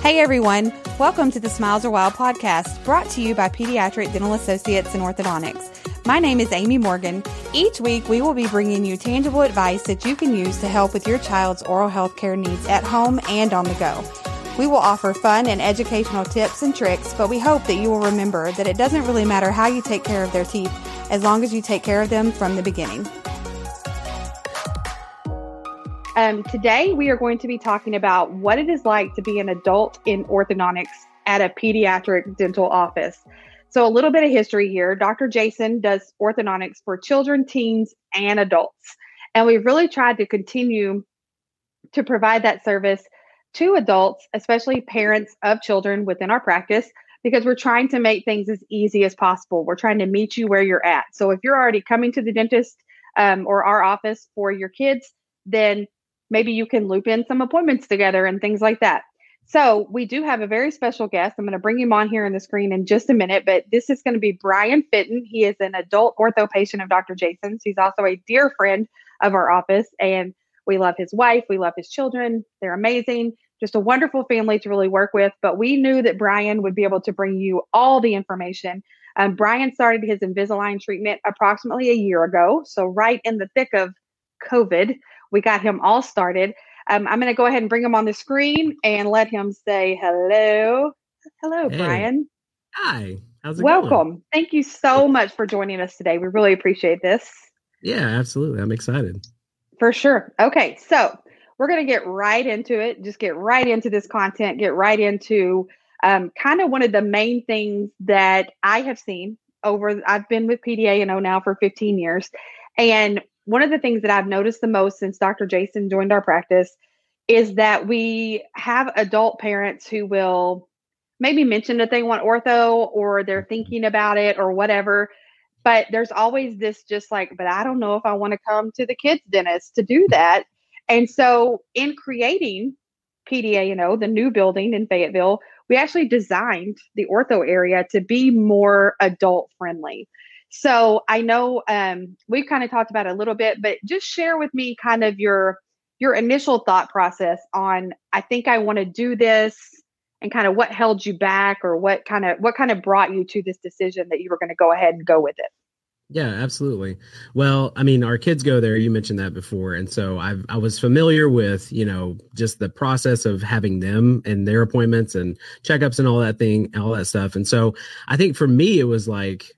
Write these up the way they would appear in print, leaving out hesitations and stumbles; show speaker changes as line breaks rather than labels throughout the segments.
Hey everyone, welcome to the Smiles Are Wild podcast, brought to you by Pediatric Dental Associates and Orthodontics. My name is Amy Morgan. Each week we will be bringing you tangible advice that you can use to help with your child's oral health care needs at home and on the go. We will offer fun and educational tips and tricks, but we hope that you will remember that it doesn't really matter how you take care of their teeth as long as you take care of them from the beginning. Today, we are going to be talking about what it is like to be an adult in orthodontics at a pediatric dental office. So a little bit of history here. Dr. Jason does orthodontics for children, teens, and adults. And we've really tried to continue to provide that service to adults, especially parents of children within our practice, because we're trying to make things as easy as possible. We're trying to meet you where you're at. So if you're already coming to the dentist or our office for your kids, then maybe you can loop in some appointments together and things like that. So we do have a very special guest. I'm going to bring him on here on the screen in just a minute, but this is going to be Brian Fitton. He is an adult ortho patient of Dr. Jason's. He's also a dear friend of our office, and we love his wife. We love his children. They're amazing. Just a wonderful family to really work with. But we knew that Brian would be able to bring you all the information. Brian started his Invisalign treatment approximately a year ago. So right in the thick of COVID, we got him all started. I'm going to go ahead and bring him on the screen and let him say hello. Hello, hey. Brian.
Hi. How's it
Welcome.
going?
Thank you so much for joining us today. We really appreciate this.
Yeah, absolutely. I'm excited.
For sure. Okay. So we're going to get right into it. Just get right into this content, get right into kind of one of the main things that I have seen I've been with PDA&O now for 15 years. And one of the things that I've noticed the most since Dr. Jason joined our practice is that we have adult parents who will maybe mention that they want ortho or they're thinking about it or whatever. But there's always this just like, but I don't know if I want to come to the kids' dentist to do that. And so in creating PDA&O, the new building in Fayetteville, we actually designed the ortho area to be more adult friendly. So I know we've kind of talked about it a little bit, but just share with me kind of your initial thought process on, I think I want to do this, and kind of what held you back, or what kind of brought you to this decision that you were going to go ahead and go with it.
Yeah, absolutely. Well, I mean, our kids go there. You mentioned that before. And so I was familiar with, just the process of having them and their appointments and checkups and all that stuff. And so I think for me, it was like,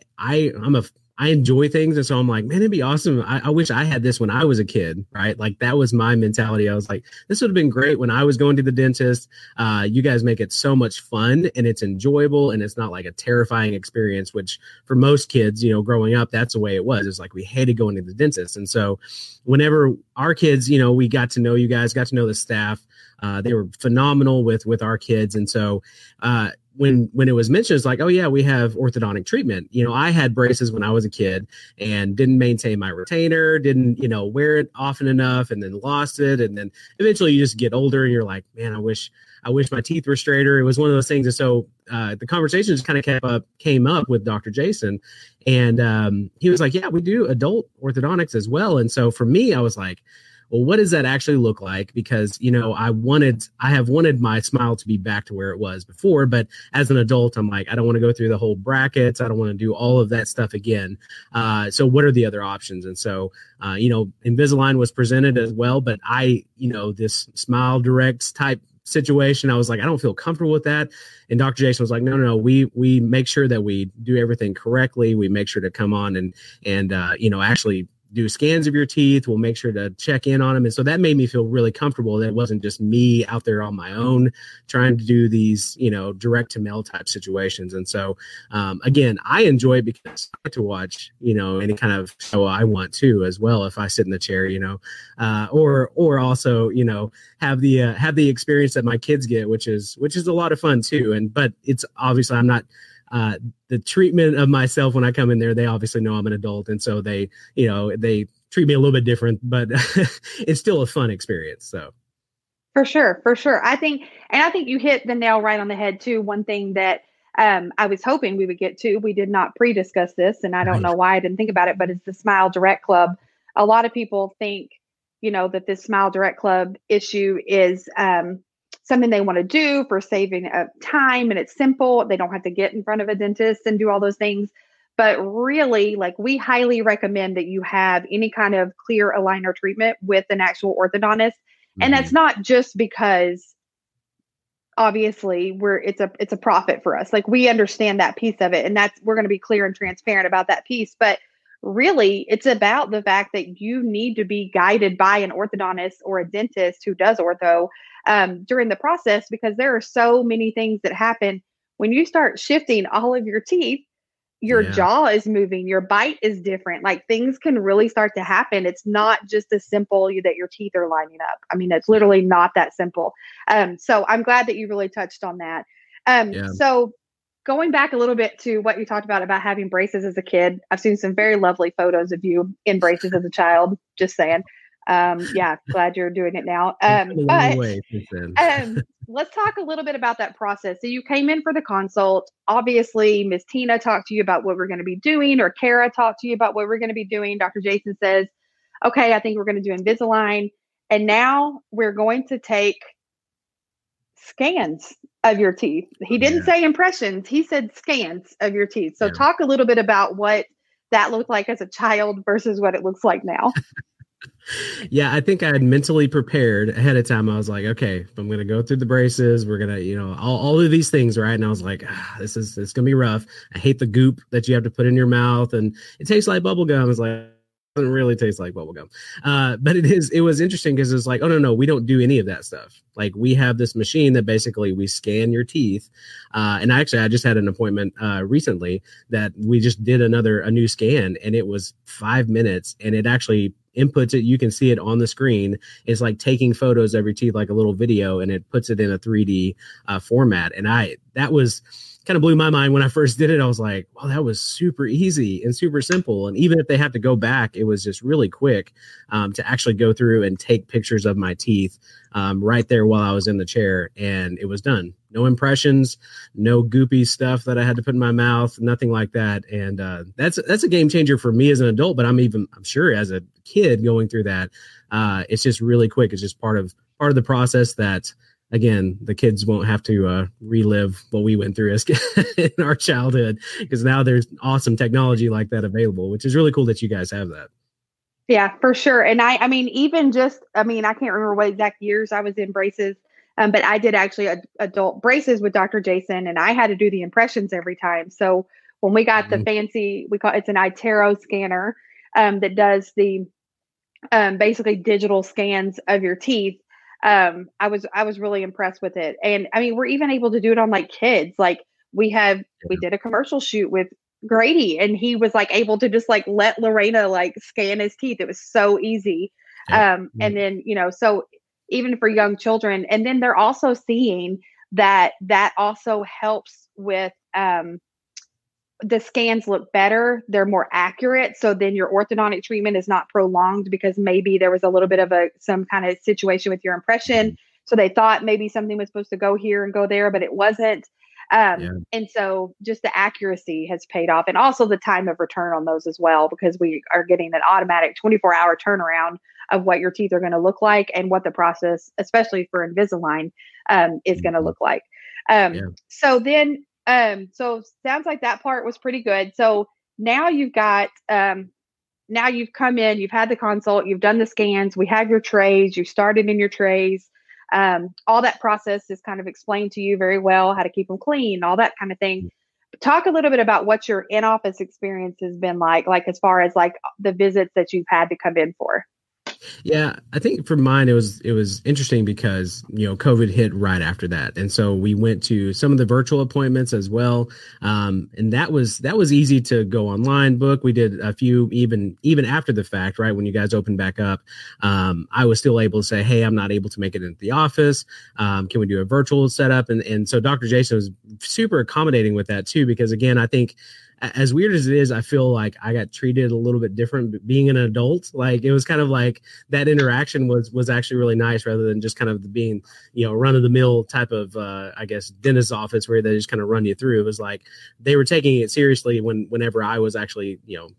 I enjoy things. And so I'm like, man, it'd be awesome. I wish I had this when I was a kid, right? Like that was my mentality. I was like, this would have been great when I was going to the dentist. You guys make it so much fun and it's enjoyable and it's not like a terrifying experience, which for most kids, growing up, that's the way it was. It's like we hated going to the dentist. And so whenever our kids, we got to know you guys, got to know the staff, they were phenomenal with our kids. And so, when it was mentioned, it's like, oh yeah, we have orthodontic treatment. I had braces when I was a kid and didn't maintain my retainer, didn't, wear it often enough, and then lost it. And then eventually you just get older and you're like, man, I wish my teeth were straighter. It was one of those things. And so the conversation just kind of came up with Dr. Jason, and he was like, yeah, we do adult orthodontics as well. And so for me, I was like, well, what does that actually look like? Because, I have wanted my smile to be back to where it was before. But as an adult, I'm like, I don't want to go through the whole brackets. I don't want to do all of that stuff again. So what are the other options? And so, Invisalign was presented as well. But this Smile Direct type situation, I was like, I don't feel comfortable with that. And Dr. Jason was like, no, we make sure that we do everything correctly. We make sure to come on and actually do scans of your teeth. We'll make sure to check in on them. And so that made me feel really comfortable that it wasn't just me out there on my own trying to do these, direct to mail type situations. And so, again, I enjoy it because I get to watch, any kind of show I want to as well. If I sit in the chair, or also, have the experience that my kids get, which is a lot of fun too. But it's obviously, I'm not, the treatment of myself when I come in there, they obviously know I'm an adult. And so they treat me a little bit different, but it's still a fun experience. So.
For sure. I think you hit the nail right on the head too. One thing that I was hoping we would get to, we did not pre-discuss this, and I don't know why I didn't think about it, but it's the Smile Direct Club. A lot of people think, that this Smile Direct Club issue is something they want to do for saving time, and it's simple. They don't have to get in front of a dentist and do all those things. But really, like, we highly recommend that you have any kind of clear aligner treatment with an actual orthodontist. And that's not just because obviously it's a profit for us. Like, we understand that piece of it, and we're going to be clear and transparent about that piece. But really, it's about the fact that you need to be guided by an orthodontist or a dentist who does ortho during the process, because there are so many things that happen when you start shifting all of your teeth. Your jaw is moving, your bite is different. Like, things can really start to happen. It's not just as simple that your teeth are lining up. I mean, it's literally not that simple. So I'm glad that you really touched on that. So going back a little bit to what you talked about having braces as a kid, I've seen some very lovely photos of you in braces as a child. Just saying. Glad you're doing it now. Let's talk a little bit about that process. So you came in for the consult. Obviously, Miss Tina talked to you about what we're going to be doing, or Kara talked to you about what we're going to be doing. Dr. Jason says, okay, I think we're going to do Invisalign. And now we're going to take scans of your teeth. He didn't say impressions. He said scans of your teeth. So talk a little bit about what that looked like as a child versus what it looks like now.
Yeah, I think I had mentally prepared ahead of time. I was like, okay, if I'm going to go through the braces, we're going to, all of these things, right? And I was like, it's going to be rough. I hate the goop that you have to put in your mouth, and it tastes like bubble gum. It's like, it doesn't really taste like bubble gum. But it was interesting because it's like, oh, no, we don't do any of that stuff. Like, we have this machine that basically we scan your teeth. And I just had an appointment recently that we just did a new scan, and it was 5 minutes, and it actually inputs it. You can see it on the screen. It's like taking photos of your teeth, like a little video, and it puts it in a 3D format. And that was kind of blew my mind when I first did it. I was like, well, that was super easy and super simple. And even if they have to go back, it was just really quick to actually go through and take pictures of my teeth right there while I was in the chair. And it was done. No impressions, no goopy stuff that I had to put in my mouth, nothing like that. And that's a game changer for me as an adult, but I'm sure as a kid going through that, it's just really quick. It's just part of the process that, again, the kids won't have to relive what we went through as in our childhood, because now there's awesome technology like that available, which is really cool that you guys have that.
Yeah, for sure. And I mean, even just, I can't remember what exact years I was in braces, but I did actually adult braces with Dr. Jason, and I had to do the impressions every time. So when we got the fancy, it's an iTero scanner that does the basically digital scans of your teeth. I was really impressed with it. And I mean, we're even able to do it on like kids. Like we did a commercial shoot with Grady, and he was like able to just like let Lorena like scan his teeth. It was so easy. And then, so even for young children, and then they're also seeing that also helps with, the scans look better. They're more accurate. So then your orthodontic treatment is not prolonged because maybe there was a little bit of some kind of situation with your impression. So they thought maybe something was supposed to go here and go there, but it wasn't. And so just the accuracy has paid off, and also the time of return on those as well, because we are getting an automatic 24-hour turnaround of what your teeth are going to look like and what the process, especially for Invisalign, is going to look like. So then, so sounds like that part was pretty good. So now you've got, now you've come in, you've had the consult, you've done the scans, we have your trays, you started in your trays. All that process is kind of explained to you very well, how to keep them clean, all that kind of thing. Talk a little bit about what your in-office experience has been like as far as like the visits that you've had to come in for.
Yeah, I think for mine, it was interesting because, COVID hit right after that. And so we went to some of the virtual appointments as well. And that was easy to go online, book. We did a few even after the fact, right? When you guys opened back up, I was still able to say, hey, I'm not able to make it into the office. Can we do a virtual setup? And so Dr. Jason was super accommodating with that too, because again, I think, as weird as it is, I feel like I got treated a little bit different being an adult. Like it was kind of like that interaction was actually really nice, rather than just kind of being, run of the mill type of, I guess, dentist office where they just kind of run you through. It was like they were taking it seriously whenever I was actually,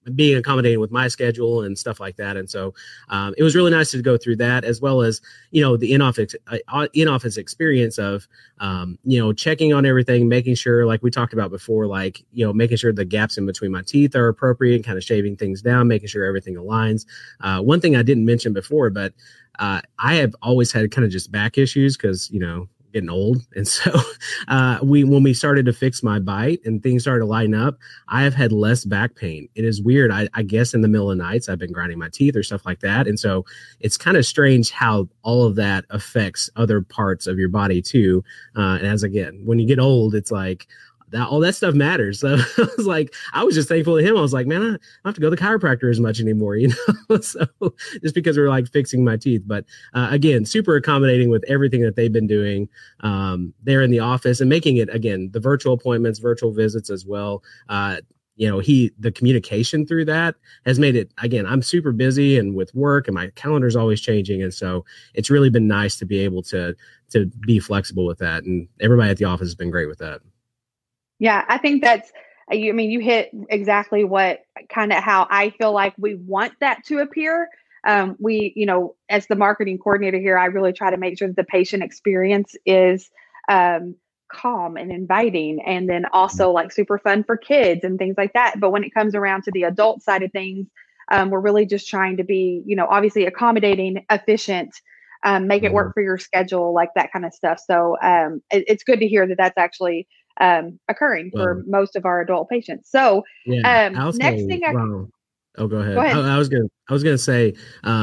being accommodating with my schedule and stuff like that. And so it was really nice to go through that, as well as, the in-office experience of, checking on everything, making sure, like we talked about before, like, making sure the gaps in between my teeth are appropriate, kind of shaving things down, making sure everything aligns. One thing I didn't mention before, but I have always had kind of just back issues because, getting old. And so when we started to fix my bite and things started to lighten up, I have had less back pain. It is weird. I guess in the middle of nights, I've been grinding my teeth or stuff like that. And so it's kind of strange how all of that affects other parts of your body too. And again, when you get old, it's like, all that stuff matters. So I was just thankful to him. I was like, man, I don't have to go to the chiropractor as much anymore, so just because we're like fixing my teeth. But again, super accommodating with everything that they've been doing there in the office, and making it, again, the virtual appointments, virtual visits as well. The communication through that has made it, again, I'm super busy and with work, and my calendar's always changing. And so it's really been nice to be able to be flexible with that. And everybody at the office has been great with that.
Yeah, I think you hit exactly what kind of how I feel like we want that to appear. As the marketing coordinator here, I really try to make sure that the patient experience is calm and inviting, and then also like super fun for kids and things like that. But when it comes around to the adult side of things, we're really just trying to be, obviously accommodating, efficient, make it work for your schedule, like that kind of stuff. So it's good to hear that that's actually occurring for most of our adult patients. So next thing
go ahead. I was gonna say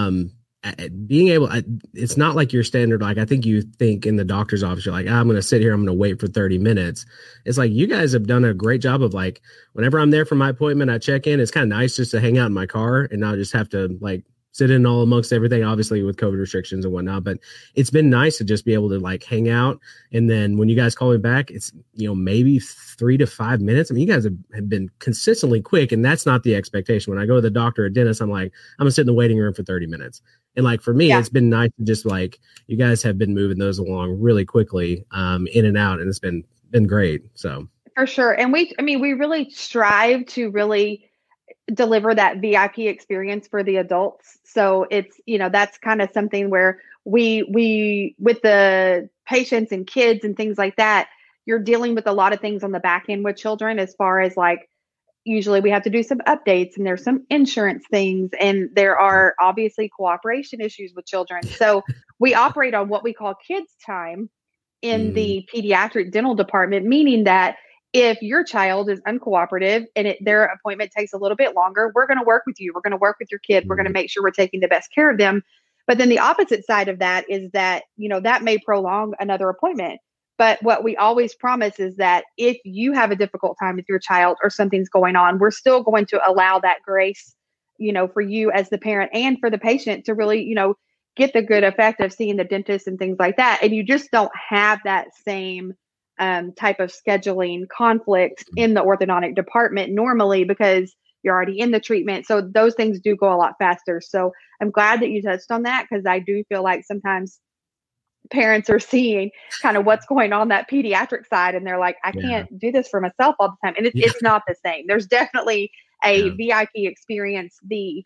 being able, it's not like your standard, like I think you think in the doctor's office, you're like, I'm going to sit here, I'm going to wait for 30 minutes. It's like, you guys have done a great job of, like, whenever I'm there for my appointment, I check in. It's kind of nice just to hang out in my car and not just have to like sit in all amongst everything, obviously with COVID restrictions and whatnot. But it's been nice to just be able to like hang out. And then when you guys call me back, it's, maybe 3 to 5 minutes. I mean, you guys have been consistently quick, and that's not the expectation. When I go to the doctor or dentist, I'm like, I'm gonna sit in the waiting room for 30 minutes. And like, for me, it's been nice to just like, you guys have been moving those along really quickly, in and out. And it's been great. So
for sure. And we really strive to really deliver that VIP experience for the adults. So it's, that's kind of something where we with the patients and kids and things like that, you're dealing with a lot of things on the back end with children, as far as like, usually we have to do some updates, and there's some insurance things, and there are obviously cooperation issues with children. So we operate on what we call kids time in the pediatric dental department, meaning that if your child is uncooperative and their appointment takes a little bit longer, we're going to work with you. We're going to work with your kid. We're going to make sure we're taking the best care of them. But then the opposite side of that is that, that may prolong another appointment. But what we always promise is that if you have a difficult time with your child or something's going on, we're still going to allow that grace, for you as the parent and for the patient to really, get the good effect of seeing the dentist and things like that. And you just don't have that same type of scheduling conflict in the orthodontic department normally, because you're already in the treatment. So those things do go a lot faster. So I'm glad that you touched on that, because I do feel like sometimes parents are seeing kind of what's going on that pediatric side, and they're like, I can't do this for myself all the time. And it's not the same. There's definitely a VIP experience. The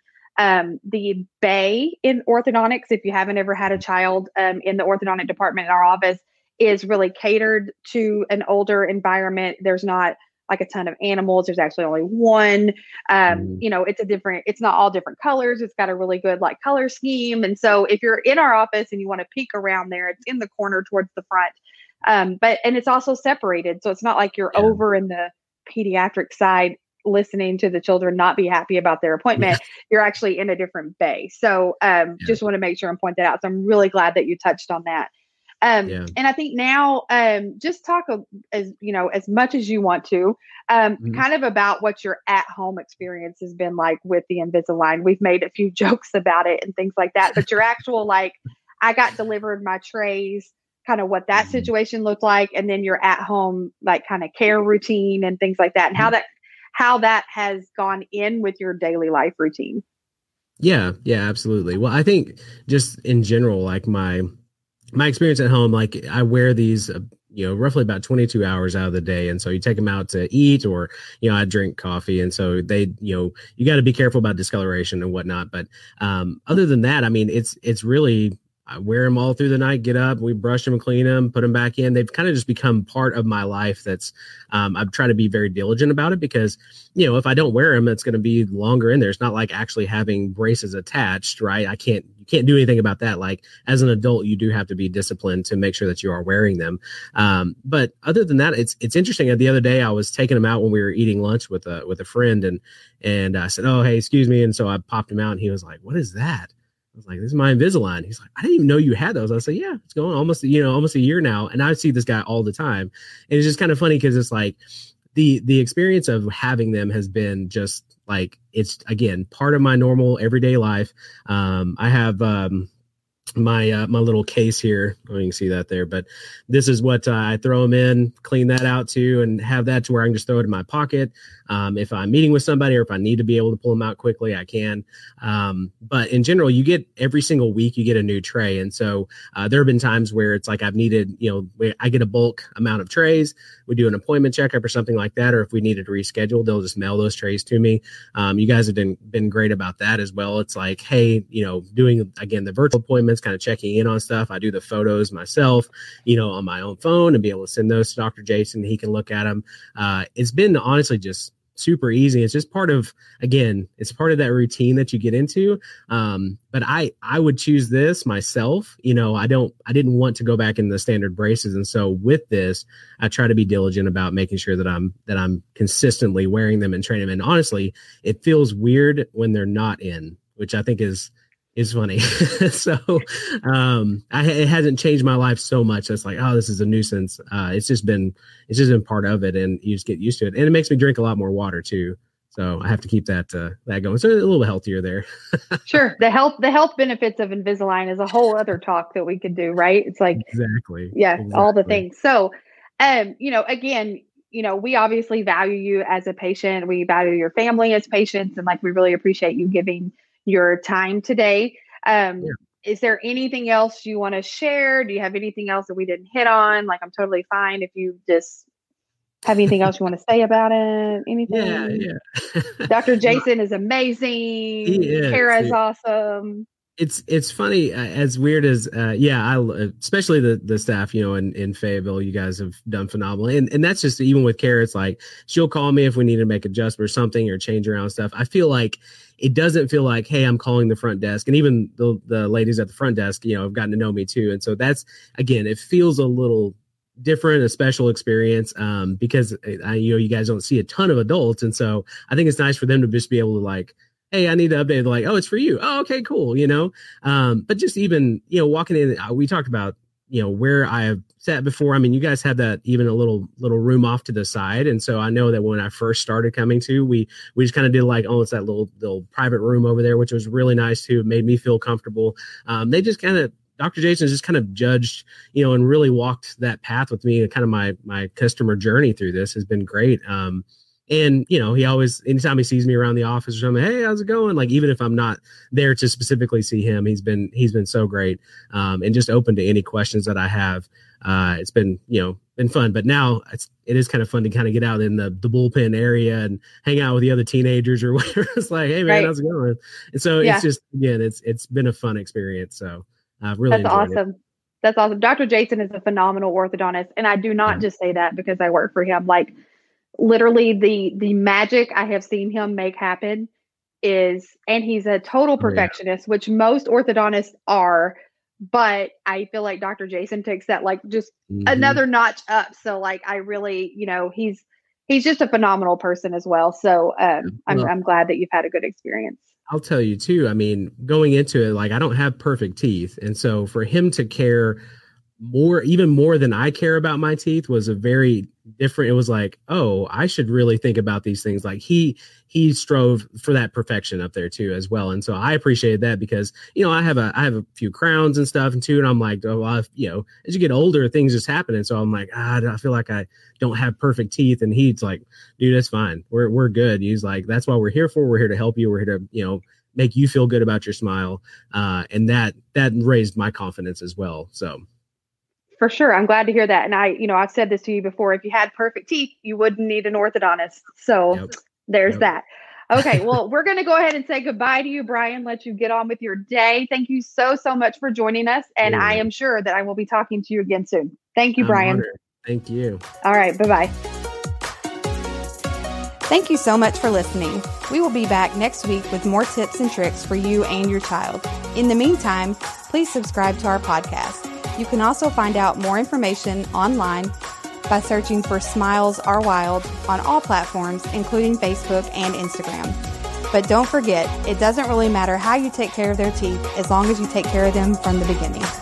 bay in orthodontics, if you haven't ever had a child in the orthodontic department in our office, is really catered to an older environment. There's not like a ton of animals. There's actually only one. It's not all different colors. It's got a really good like color scheme. And so if you're in our office and you want to peek around there, it's in the corner towards the front. And it's also separated. So it's not like you're over in the pediatric side listening to the children not be happy about their appointment. You're actually in a different bay. So just want to make sure and point that out. So I'm really glad that you touched on that. And I think now, just talk as much as you want to, kind of about what your at-home experience has been like with the Invisalign. We've made a few jokes about it and things like that, but your actual, like, I got delivered my trays, kind of what that situation looked like, and then your at-home, like, kind of care routine and things like that, and how that has gone in with your daily life routine.
Yeah, absolutely. Well, I think just in general, like my experience at home, like I wear these, roughly about 22 hours out of the day. And so you take them out to eat, or, I drink coffee. And so they, you got to be careful about discoloration and whatnot. But other than that, I mean, it's really, I wear them all through the night, get up, we brush them, clean them, put them back in. They've kind of just become part of my life. That's, I've tried to be very diligent about it because, if I don't wear them, it's going to be longer in there. It's not like actually having braces attached, right? You can't do anything about that. Like as an adult, you do have to be disciplined to make sure that you are wearing them. But other than that, it's interesting. The other day I was taking them out when we were eating lunch with a friend, and I said, "Oh, hey, excuse me." And so I popped him out, and he was like, "What is that?" I was like, "This is my Invisalign." He's like, "I didn't even know you had those." I said, "Yeah, it's going almost a year now." And I see this guy all the time. And it's just kind of funny because it's like the experience of having them has been just like, it's again, part of my normal everyday life. I have, my little case here. Oh, you can see that there, but this is what I throw them in, clean that out too, and have that to where I can just throw it in my pocket. If I'm meeting with somebody, or if I need to be able to pull them out quickly, I can. But in general, you get every single week, you get a new tray. And so there have been times where it's like I've needed, I get a bulk amount of trays. We do an appointment checkup or something like that. Or if we needed to reschedule, they'll just mail those trays to me. You guys have been great about that as well. It's like, hey, doing again, the virtual appointments, kind of checking in on stuff. I do the photos myself, on my own phone, and be able to send those to Dr. Jason. He can look at them. It's been honestly just super easy. It's just part of that routine that you get into. But I would choose this myself. I didn't want to go back in the standard braces. And so with this, I try to be diligent about making sure that I'm consistently wearing them and training them. And honestly, it feels weird when they're not in, which I think is funny. So it hasn't changed my life so much. It's like, oh, this is a nuisance. It's just been part of it, and you just get used to it. And it makes me drink a lot more water too. So I have to keep that going. So a little healthier there.
Sure. The health benefits of Invisalign is a whole other talk that we could do, right? It's like,
exactly.
All the things. So, again, we obviously value you as a patient. We value your family as patients, and like, we really appreciate you giving your time today. Is there anything else you want to share? Do you have anything else that we didn't hit on? Like, I'm totally fine if you just have anything else you want to say about it. Anything?
Yeah.
Dr. Jason is amazing. Kara is awesome.
It's funny, as weird as I especially the staff, in Fayetteville, you guys have done phenomenal. And that's just, even with Kara, it's like she'll call me if we need to make adjustments or something, or change around stuff. I feel like it doesn't feel like, hey, I'm calling the front desk. And even the ladies at the front desk, have gotten to know me too. And so that's, again, it feels a little different, a special experience, because you guys don't see a ton of adults. And so I think it's nice for them to just be able to, like, hey, I need to update. They're like, oh, it's for you. Oh, okay, cool. But just even, walking in, we talked about, where I have sat before. I mean, you guys have that, even a little room off to the side. And so I know that when I first started coming to, we just kind of did like, oh, it's that little private room over there, which was really nice too. It made me feel comfortable. They just kind of, Dr. Jason has just kind of judged, and really walked that path with me. And kind of my customer journey through this has been great. And, he always, anytime he sees me around the office or something, hey, how's it going? Like, even if I'm not there to specifically see him, he's been so great, and just open to any questions that I have. It's been, been fun, but now it is kind of fun to kind of get out in the bullpen area and hang out with the other teenagers or whatever. It's like, hey man, how's it going? And so it's just, again, it's been a fun experience. So I've really enjoyed it.
That's awesome. Dr. Jason is a phenomenal orthodontist. And I do not just say that because I work for him. Like, literally the magic I have seen him make happen and he's a total perfectionist, which most orthodontists are, but I feel like Dr. Jason takes that like just another notch up. So like, I really, he's just a phenomenal person as well. So I'm glad that you've had a good experience.
I'll tell you too. I mean, going into it, like, I don't have perfect teeth. And so for him to care even more than I care about my teeth was a very different. It was like, oh, I should really think about these things. Like he strove for that perfection up there too, as well. And so I appreciated that because, I have a few crowns and stuff and too. And I'm like, oh, well, as you get older, things just happen. And so I'm like, I feel like I don't have perfect teeth. And he's like, dude, that's fine. We're good. He's like, that's what we're here for. We're here to help you. We're here to, make you feel good about your smile. And that raised my confidence as well. So.
For sure. I'm glad to hear that. And I've said this to you before. If you had perfect teeth, you wouldn't need an orthodontist. So there's that. Okay. Well, we're going to go ahead and say goodbye to you, Brian, let you get on with your day. Thank you so much for joining us. And I am sure that I will be talking to you again soon. Thank you, Brian.
Honored. Thank you.
All right. Bye-bye.
Thank you so much for listening. We will be back next week with more tips and tricks for you and your child. In the meantime, please subscribe to our podcast. You can also find out more information online by searching for Smiles Are Wild on all platforms, including Facebook and Instagram. But don't forget, it doesn't really matter how you take care of their teeth as long as you take care of them from the beginning.